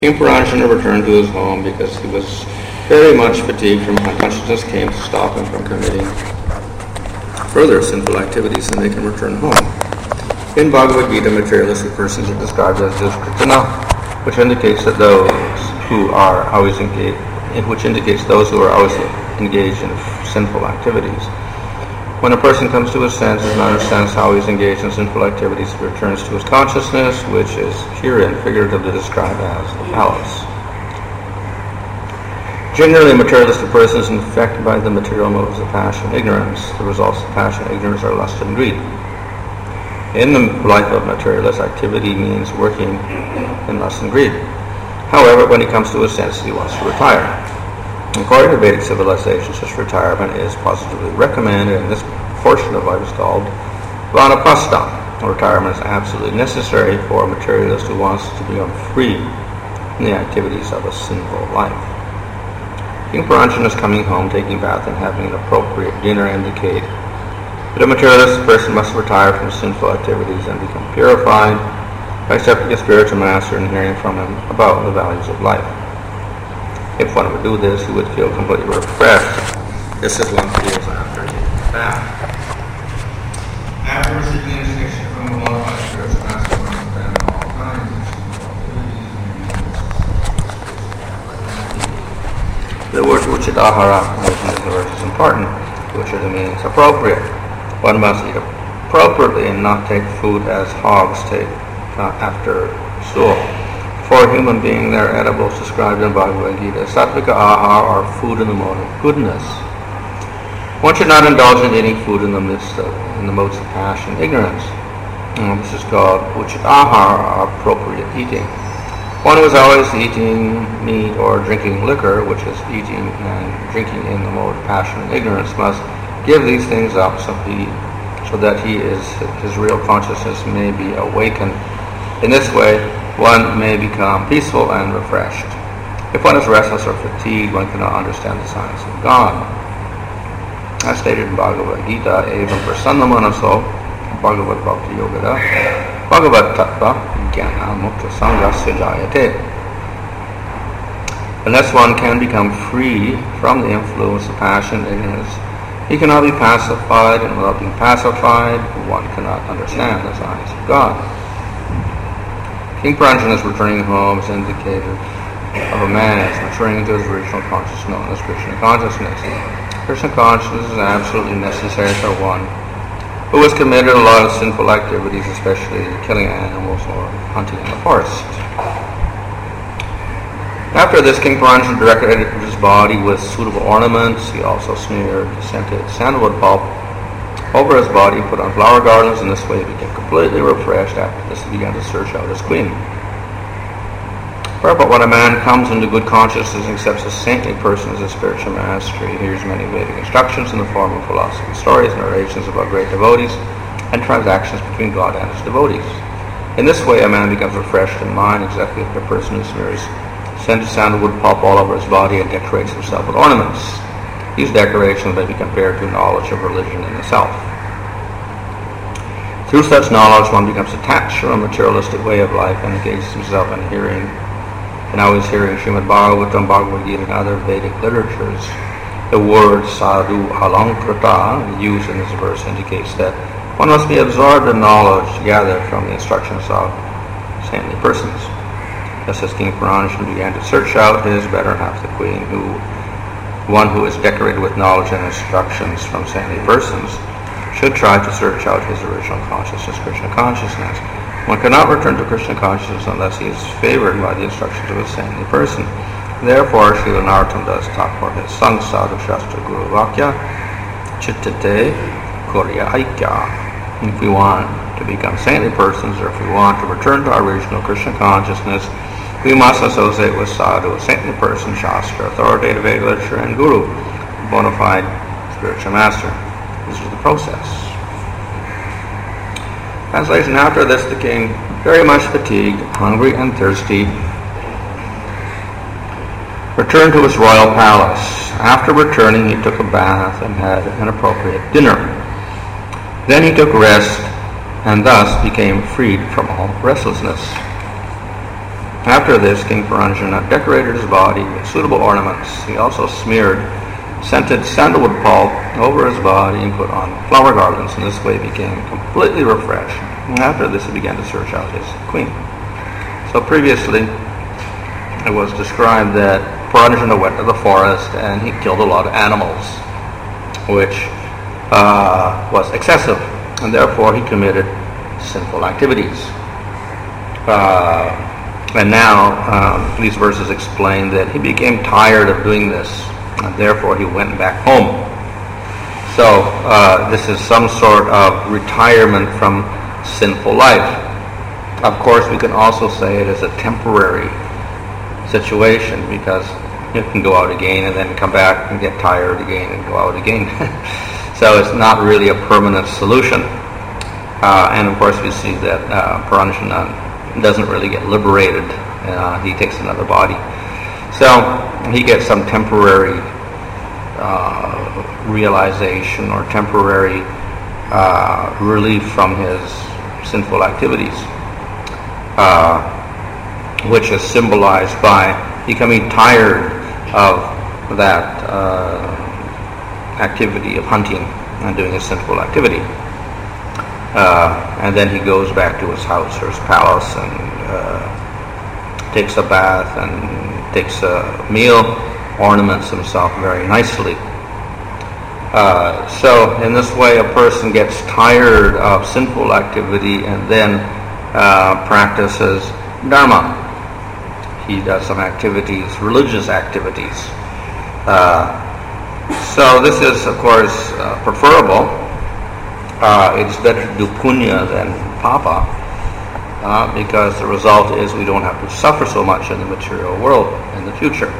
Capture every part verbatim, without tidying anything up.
King Puranjana returned to his home because he was very much fatigued from unconsciousness came to stop him from committing further sinful activities and make him return home. In Bhagavad Gita, materialistic persons are described as duskritana, which indicates that those who are always engaged, which indicates those who are always engaged in sinful activities. When a person comes to his senses and understands how he is engaged in sinful activities, he returns to his consciousness, which is herein figuratively described as the palace. Generally, a materialistic person is infected by the material motives of passion and ignorance. The results of passion and ignorance are lust and greed. In the life of materialist, activity means working in lust and greed. However, when he comes to his senses, he wants to retire. According to Vedic civilization, such retirement is positively recommended, and this portion of life is called vanaprastha. Retirement is absolutely necessary for a materialist who wants to become free from the activities of a sinful life. King Puranjana's coming home, taking bath, and having an appropriate dinner indicate that a materialist person must retire from sinful activities and become purified by accepting a spiritual master and hearing from him about the values of life. If one would do this, he would feel completely refreshed. This is one feels after taking a bath. After receiving instruction from the qualified spiritual master, one must abandon all kinds of sinful activities. The word uchitahara mentioned in the verse is important, which means appropriate. One must eat appropriately and not take food as hogs take uh, after stool. For a human being, their edibles described in Bhagavad Gita. Sattvika ahar are food in the mode of goodness. One should not indulge in eating food in the midst of, in the modes of passion and ignorance. And this is called uchit ahar, or appropriate eating. One who is always eating meat or drinking liquor, which is eating and drinking in the mode of passion and ignorance, must give these things up so he, so that he is his real consciousness may be awakened. In this way, one may become peaceful and refreshed. If one is restless or fatigued, one cannot understand the science of God. As stated in Bhagavad Gita, evam prasanna manaso, Bhagavad Bhakti Yogada, Bhagavad Tattva Jnana Mukta Sangasya Jayate. Unless one can become free from the influence of passion and ignorance, he cannot be pacified, and without being pacified, one cannot understand the science of God. King Puranjana's returning home is indicated of a man as maturing into his original consciousness known as Krishna consciousness. Krishna consciousness is absolutely necessary for one who has committed a lot of sinful activities, especially killing animals or hunting in the forest. After this, King Puranjana decorated his body with suitable ornaments. He also smeared scented sandalwood pulp over his body, put on flower garlands, and this way he became completely refreshed. After this, he began to search out his queen. But when a man comes into good consciousness and accepts a saintly person as a spiritual master, he hears many Vedic instructions in the form of philosophy, stories, narrations about great devotees, and transactions between God and his devotees. In this way, a man becomes refreshed in mind, exactly like a person who smears scented sandalwood pulp all over his body and decorates himself with ornaments. These decorations may be compared to knowledge of religion in the self. Through such knowledge, one becomes detached from a materialistic way of life and engages himself in hearing, and always hearing Srimad Bhagavatam, Bhagavad Gita, and other Vedic literatures. The word sadhu alankrita, used in this verse, indicates that one must be absorbed in knowledge gathered from the instructions of saintly persons. Just as King Puranjana began to search out his better half, the queen, who one who is decorated with knowledge and instructions from saintly persons should try to search out his original consciousness, Krishna consciousness. One cannot return to Krishna consciousness unless he is favored by the instructions of a saintly person. Therefore, Srila Narottam Das Thakur his Sang Sadhu Shastra Guru Vakya Chittate Korya Aikya. If we want to become saintly persons, or if we want to return to our original Krishna consciousness, we must associate with sadhu, a saintly person, shastra, authoritative Vedic literature, and guru, a bona fide spiritual master. This is the process. Translation: after this, the king, very much fatigued, hungry, and thirsty, returned to his royal palace. After returning, he took a bath and had an appropriate dinner. Then he took rest, and thus became freed from all restlessness. After this, King Paranjana decorated his body with suitable ornaments. He also smeared scented sandalwood pulp over his body and put on flower garlands. In this way he became completely refreshed. And after this he began to search out his queen. So previously it was described that Paranjana went to the forest and he killed a lot of animals, which uh, was excessive, and therefore he committed sinful activities. Uh, and now um, these verses explain that he became tired of doing this, and therefore he went back home. So uh, this is some sort of retirement from sinful life. Of course, we can also say it is a temporary situation, because you can go out again and then come back and get tired again and go out again. So it's not really a permanent solution. Uh, and of course we see that uh, Paranjana doesn't really get liberated. Uh, he takes another body. So he gets some temporary uh, realization or temporary uh, relief from his sinful activities, uh, which is symbolized by becoming tired of that uh, activity of hunting and doing a sinful activity. Uh, and then he goes back to his house or his palace and uh, takes a bath and takes a meal, ornaments himself very nicely. Uh, so in this way a person gets tired of sinful activity and then uh, practices dharma. He does some activities, religious activities. Uh, so this is, of course, uh, preferable. Uh, it's better to do punya than papa, uh, because the result is we don't have to suffer so much in the material world in the future.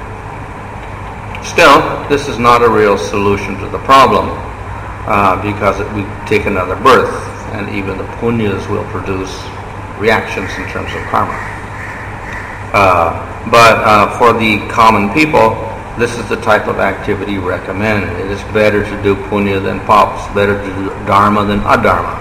Still, this is not a real solution to the problem, uh, because it, we take another birth, and even the punyas will produce reactions in terms of karma. Uh, but uh, for the common people, this is the type of activity recommended. It is better to do punya than papa. It's better to do dharma than adharma.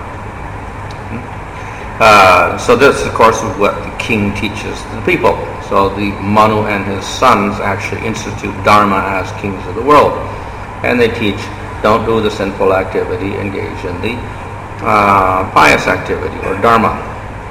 Uh, so this, of course, is what the king teaches the people. So the Manu and his sons actually institute dharma as kings of the world. And they teach, don't do the sinful activity, engage in the uh, pious activity, or dharma.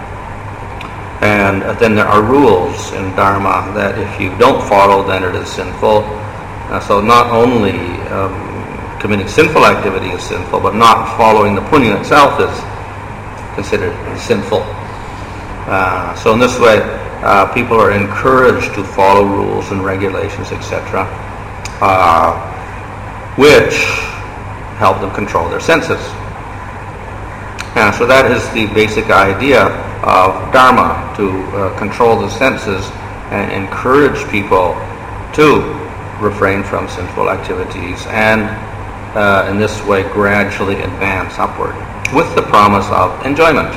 And then there are rules in dharma that if you don't follow, then it is sinful. Uh, so not only um, committing sinful activity is sinful, but not following the punya itself is considered sinful. Uh, so in this way, uh, people are encouraged to follow rules and regulations, et cetera, uh, which help them control their senses. Uh, so that is the basic idea of dharma, to uh, control the senses and encourage people to refrain from sinful activities, and uh, in this way gradually advance upward with the promise of enjoyment.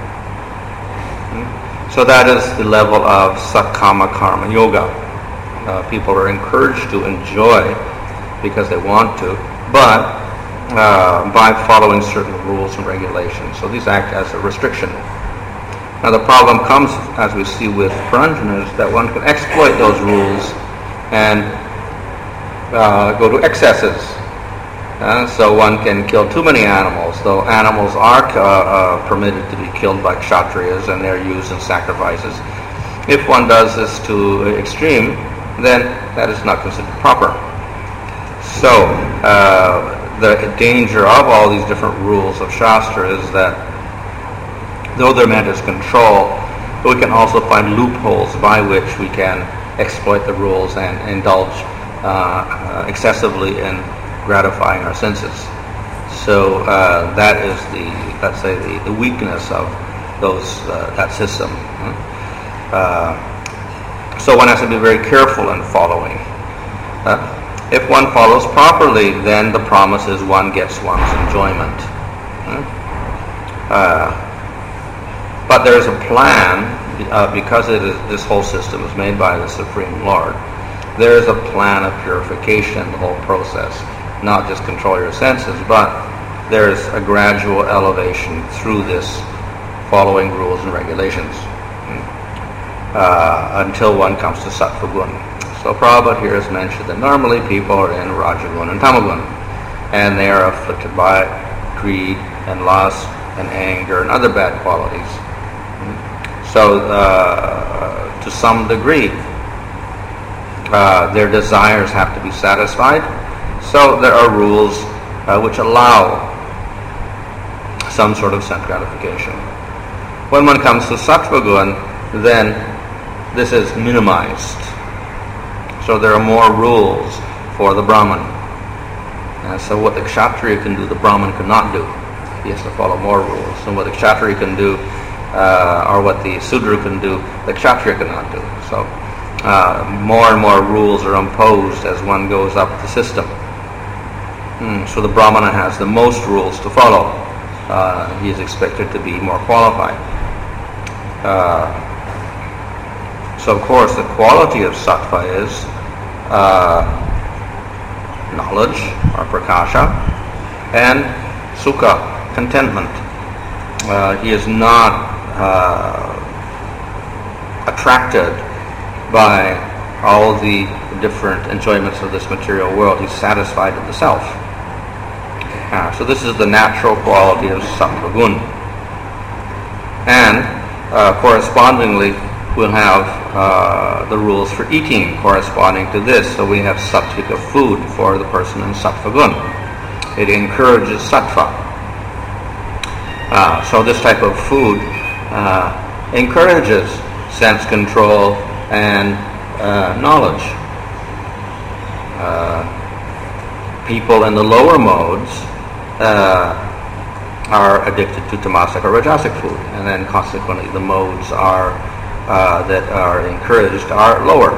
So that is the level of Sakkama Karma Yoga. Uh, people are encouraged to enjoy because they want to, but uh, by following certain rules and regulations. So these act as a restriction. Now the problem comes, as we see with Paranjana, is that one can exploit those rules and uh, go to excesses. Uh, so one can kill too many animals, though animals are uh, uh, permitted to be killed by kshatriyas and they're used in sacrifices. If one does this to extreme, then that is not considered proper. So uh, the danger of all these different rules of Shastra is that though they're meant as control, we can also find loopholes by which we can exploit the rules and indulge uh, uh, excessively in gratifying our senses. So uh, that is the, let's say, the, the weakness of those uh, that system. Uh, so one has to be very careful in following. Uh, if one follows properly, then the promise is one gets one's enjoyment. Uh, But there is a plan, uh, because it is, this whole system is made by the Supreme Lord. There is a plan of purification, the whole process. Not just control your senses, but there is a gradual elevation through this following rules and regulations. uh, until one comes to Sattva Gun. So Prabhupada here has mentioned that normally people are in Rajagun and Tamagun, and they are afflicted by greed and lust and anger and other bad qualities. So uh, to some degree, uh, their desires have to be satisfied. So there are rules uh, which allow some sort of sense gratification. When one comes to Sattva Gun, then this is minimized. So there are more rules for the Brahman. Uh, so what the Kshatriya can do, the Brahman cannot do. He has to follow more rules. And what the Kshatriya can do, uh, or what the Sudra can do, the Kshatriya cannot do. So uh, more and more rules are imposed as one goes up the system. Mm, so the Brahmana has the most rules to follow. Uh, he is expected to be more qualified. Uh, so of course the quality of sattva is uh, knowledge or prakasha and sukha, contentment. Uh, he is not uh, attracted by all the different enjoyments of this material world. He's satisfied with the self. Uh, so this is the natural quality of Sattva Gun. And uh, correspondingly, we'll have uh, the rules for eating corresponding to this. So we have sattvika food for the person in Sattva Gun. It encourages sattva. Uh, so this type of food uh, encourages sense control and uh, knowledge. Uh, people in the lower modes uh, are addicted to tamasic or rajasic food, and then consequently the modes are uh, that are encouraged are lower.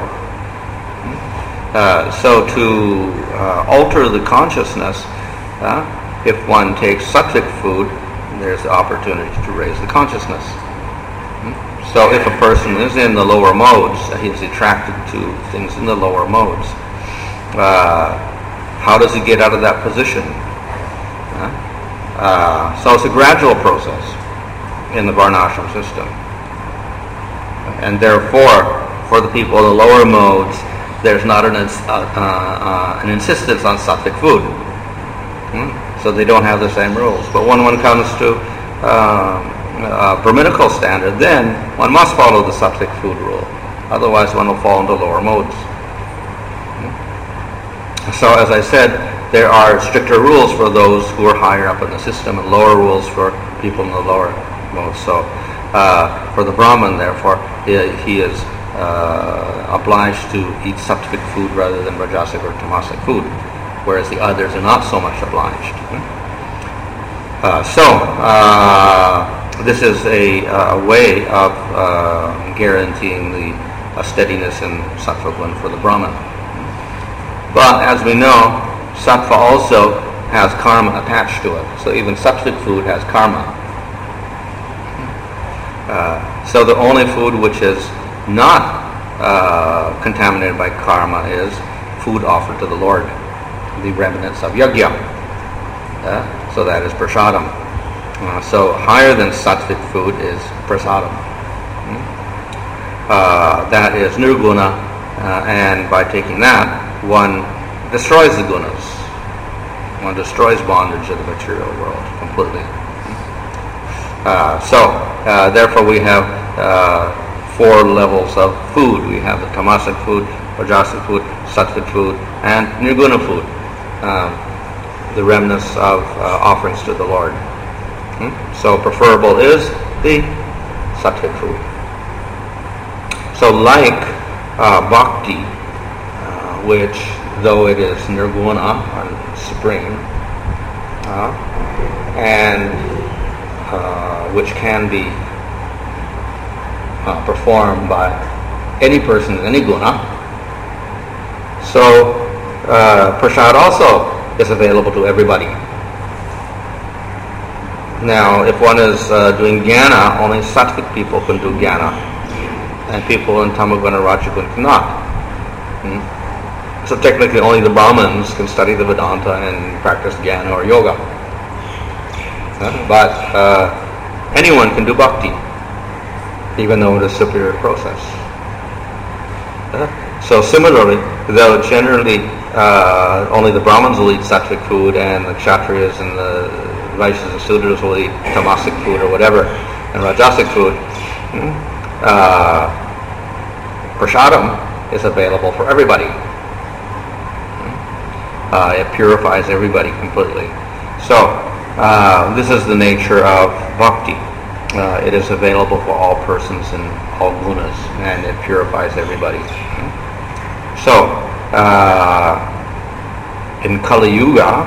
Uh, so to uh, alter the consciousness, uh, if one takes sattvic food, there's the opportunity to raise the consciousness. So if a person is in the lower modes, he is attracted to things in the lower modes. Uh, how does he get out of that position? Uh, uh, so it's a gradual process in the Varnashram system. And therefore, for the people in the lower modes, there's not an, uh, uh, an insistence on sattvic food. Hmm? So they don't have the same rules. But when one comes to uh, Uh, Brahminical standard, then one must follow the sattvic food rule. Otherwise, one will fall into lower modes. So, as I said, there are stricter rules for those who are higher up in the system, and lower rules for people in the lower modes. So, uh, for the Brahman, therefore, he, he is uh, obliged to eat sattvic food rather than rajasic or tamasic food, whereas the others are not so much obliged. Uh, so. Uh, This is a uh, way of uh, guaranteeing the uh, steadiness in sattva gun for the Brahman. But as we know, sattva also has karma attached to it. So even sattvic food has karma. Uh, so the only food which is not uh, contaminated by karma is food offered to the Lord, the remnants of yajna. Uh, so that is prasadam. Uh, so higher than sattvic food is prasadam. Hmm? Uh, that is nirguna, uh, and by taking that, one destroys the gunas. One destroys bondage of the material world completely. Uh, so, uh, therefore we have uh, four levels of food. We have the tamasic food, rajasic food, sattvic food, and nirguna food. Uh, the remnants of uh, offerings to the Lord. So preferable is the sattvic food. So like uh, bhakti, uh, which though it is nirguna, or supreme, uh, and uh, which can be uh, performed by any person in any guna, so uh, prasad also is available to everybody. Now, if one is uh, doing jnana, only sattvic people can do jnana, and people in tamaguna and rajagun cannot. Hmm? So technically only the Brahmins can study the Vedanta and practice jnana or yoga. Uh, but uh, anyone can do bhakti, even though it is a superior process. Uh, so similarly, though generally uh, only the Brahmins will eat sattvic food and the Kshatriyas and the Vaishyas and Sudras will eat tamasic food or whatever, and Rajasic food, uh, prasadam is available for everybody. Uh, it purifies everybody completely. So uh, this is the nature of bhakti. Uh, it is available for all persons and all gunas, and it purifies everybody. So, uh, in Kali Yuga,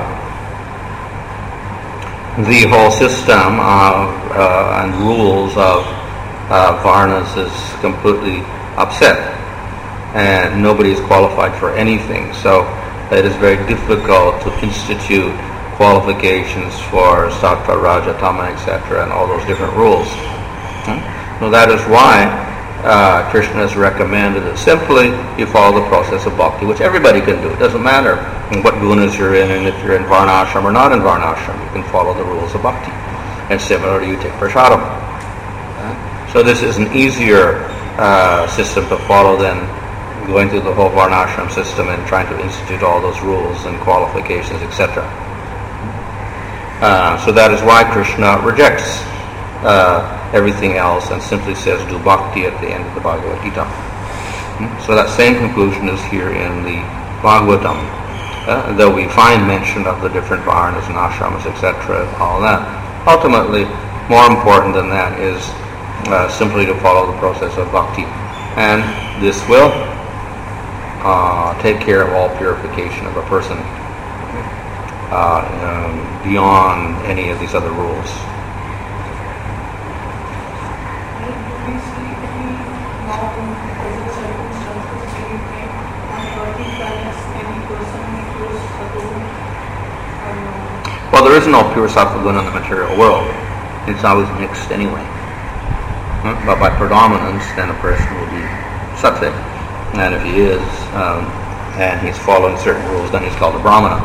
the whole system of, uh, and rules of uh, Varnas is completely upset, and nobody is qualified for anything. So, it is very difficult to institute qualifications for Sattva, Raja, Tama, et cetera, and all those different rules. Hmm? Well, that is why uh, Krishna has recommended that simply you follow the process of bhakti, which everybody can do. It doesn't matter what gunas you're in, and if you're in Varnashram or not in Varnashram, you can follow the rules of bhakti. And similarly, you take prasadam. Uh, so this is an easier uh, system to follow than going through the whole Varnashram system and trying to institute all those rules and qualifications, et cetera. Uh, so that is why Krishna rejects uh, everything else and simply says do bhakti at the end of the Bhagavad Gita. Hmm? So that same conclusion is here in the Bhagavatam. Uh, though we find mention of the different varnas and ashramas, et cetera, all that. Ultimately, more important than that is uh, simply to follow the process of bhakti. And this will uh, take care of all purification of a person. Uh, um, beyond any of these other rules. Well, there is no pure sattva guna in the material world. It's always mixed anyway. Huh? But by predominance, then a person will be sattvic. And if he is, um, and he's following certain rules, then he's called a brahmana.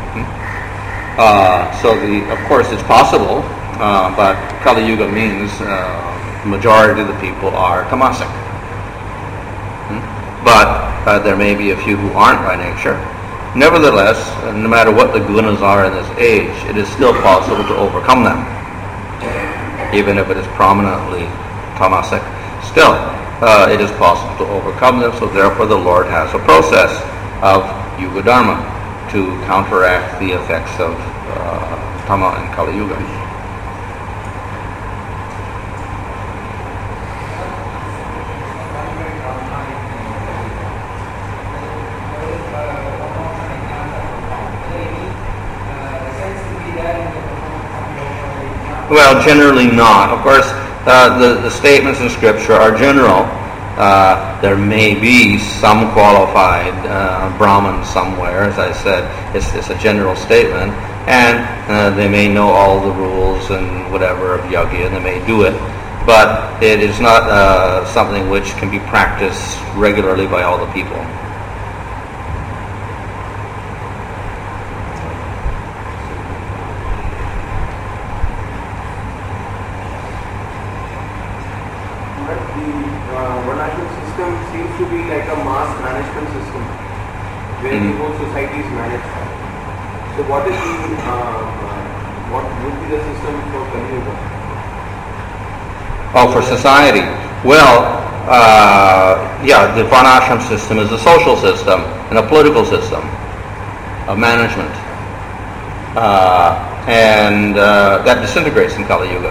Uh, so the, of course, it's possible, uh, but Kali Yuga means uh, the majority of the people are tamasic. Hmm? But uh, there may be a few who aren't by nature. Nevertheless, uh, no matter what the gunas are in this age, it is still possible to overcome them, even if it is prominently tamasic. Still, uh, it is possible to overcome them. So therefore, the Lord has a process of Yuga Dharma to counteract the effects of uh, Tama and Kali Yuga. Well, generally not. Of course, uh, the, the statements in Scripture are general. Uh, there may be some qualified uh, Brahman somewhere, as I said. It's, it's a general statement, and uh, they may know all the rules and whatever of yajna, and they may do it, but it is not uh, something which can be practiced regularly by all the people. To be like a mass management system where mm-hmm. the whole society is managed. So what is the uh, what would be the system for Kali Yuga? Oh, for society. Well, uh, yeah, the Varnashram system is a social system and a political system of management, uh, and uh, that disintegrates in Kali Yuga.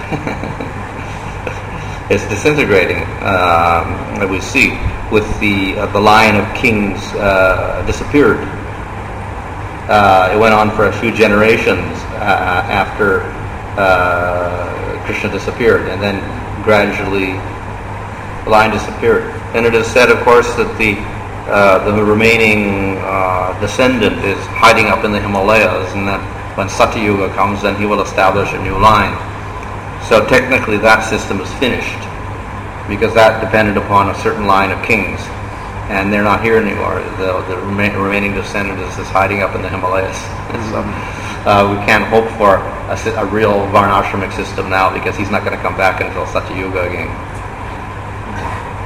It's disintegrating, um, that we see, with the uh, the line of kings uh, disappeared. Uh, it went on for a few generations uh, after uh, Krishna disappeared, and then gradually the line disappeared. And it is said, of course, that the uh, the remaining uh, descendant is hiding up in the Himalayas, and that when Satyuga comes, then he will establish a new line. So technically that system is finished, because that depended upon a certain line of kings, and they're not here anymore. The, the rema- remaining descendant is just hiding up in the Himalayas. So uh, we can't hope for a, a real Varnashramic system now, because he's not going to come back until Satyuga again.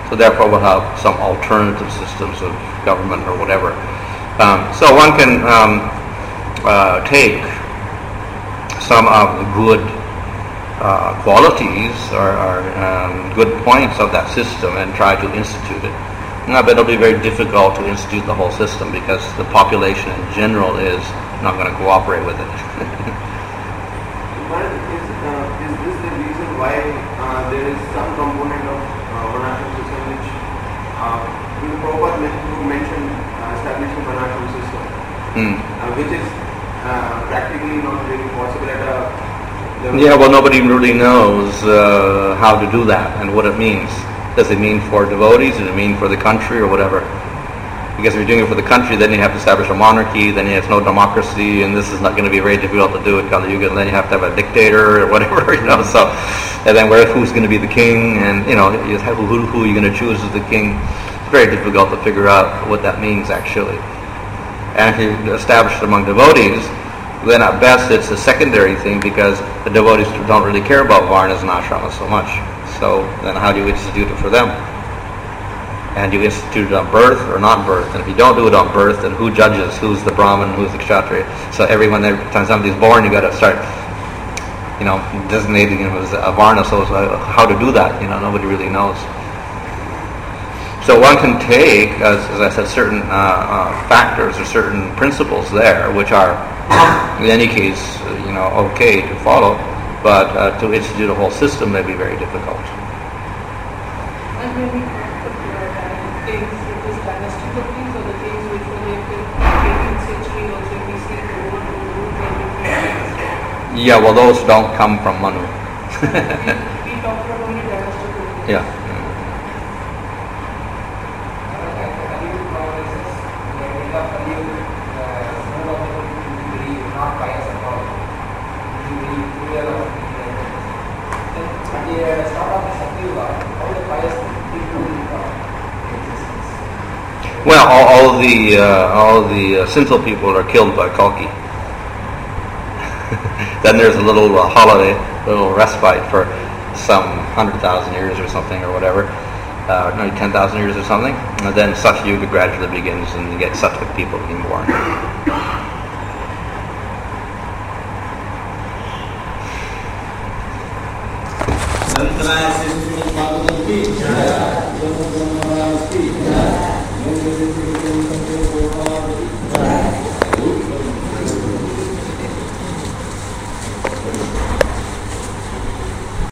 So therefore we'll have some alternative systems of government or whatever. Um, so one can um, uh, take some of the good uh, qualities or, or um, good points of that system and try to institute it. No, but it'll be very difficult to institute the whole system because the population in general is not going to cooperate with it. But is, uh, is this the reason why uh, there is some component of uh, Varnashram system which uh, Prabhupada mentioned uh, establishing Varnashram system, Hmm. uh, which is uh, practically not really possible at a level. Yeah, well, nobody really knows uh, how to do that and what it means. Does it mean for devotees? Does it mean for the country or whatever? Because if you're doing it for the country, then you have to establish a monarchy, then there's no democracy, and this is not going to be very difficult to do at Kali Yuga, and then you have to have a dictator or whatever, you know, so, and then where, who's going to be the king, and, you know, you have, who, who are you going to choose as the king? It's very difficult to figure out what that means, actually. And if you establish it among devotees, then at best it's a secondary thing because the devotees don't really care about Varnas and Ashramas so much. So then how do you institute it for them? And you institute it on birth or not birth. And if you don't do it on birth, then who judges who's the Brahmin, who's the Kshatriya? So everyone, every time somebody's born, you got to start, you know, designating him as a Varna. So it's like, how to do that? You know, nobody really knows. So one can take, as, as I said, certain uh, uh, factors or certain principles there, which are, in any case, you know, okay to follow, but uh, to institute a whole system may be very difficult. And when we talk about kings, it is dynastical kings or the kings which were there till eighteenth century or so we see the whole rule and Yeah, well, those don't come from Manu. we talk about only dynastical kings. Yeah. Well, all, all the uh, all the uh, sinful people are killed by Kalki. Then there's a little uh, holiday, a little respite for some hundred thousand years or something or whatever, uh, maybe ten thousand years or something, and then Satya Yuga gradually begins, and you get Sattvic people being born. Jai